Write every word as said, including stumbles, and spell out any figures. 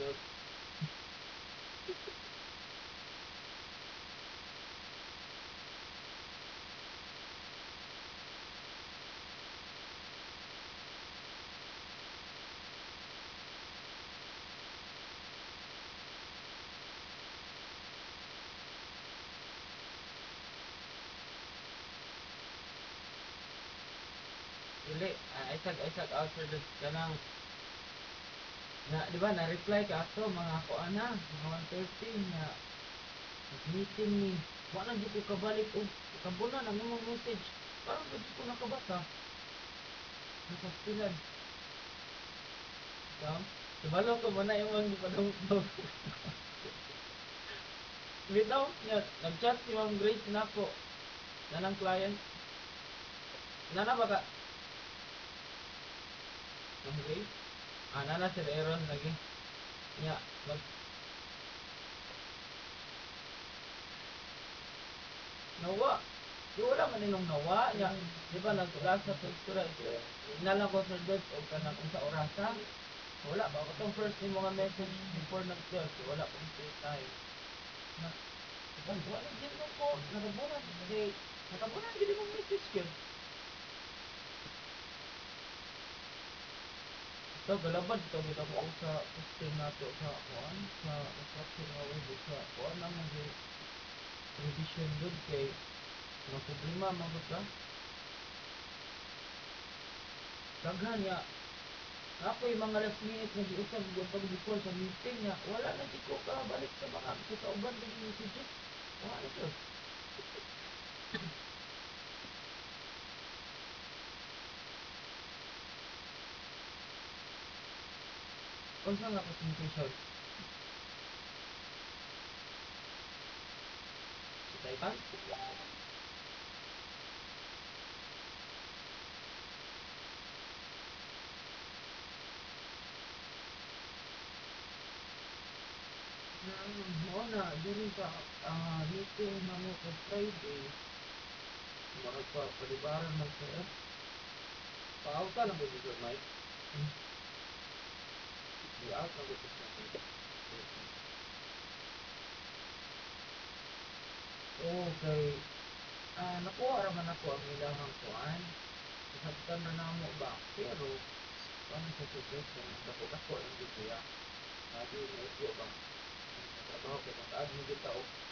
Dili, ah, I tag I tag out for the kanang na di ba na reply ka ato mga ko ana mga one thirty na meeting ni wala jud ko kabalik og kabuna na imong message parang gud ko nakabasa nakastilan so ibalo ko muna imong gipadungtong bitaw niya nag-chat si Ma'am Grace nako nanang client nana ba ka Ma'am Grace ah nana Sir Aaron lagi niya mag nawa di wala man nilong nawa niya di ba nagtugas sa pagkura inalang ko Sir Deb o kanang unsa orasa wala ba itong first ni mga message before nag-twelve wala pa rin tayo na iban wala din mo ko nakabunan kasi nakabunan din mo message ko ito galabad ito kita ko sa system nato sa kuan sa instruction nga web sa kuan naman di revision good kay mga problema mga ka daghan ya ako'y mga last minute na giusab ko pag-call sa meeting niya wala na di ko kabalik sa mga sa kauban ng messages wala na sir unsa nga presentation sa Titan mo na diri sa ah, meeting na mo sa Friday magpapalibaran man sir pauta na mo dito Mike i-out na mo dito okay ah nakuha raman ako ang ilang kuan saktan na namo ba pero ano sa suggestion dako-dako lang dito ya lagi medyo ba trabaho kay nag-add mo dito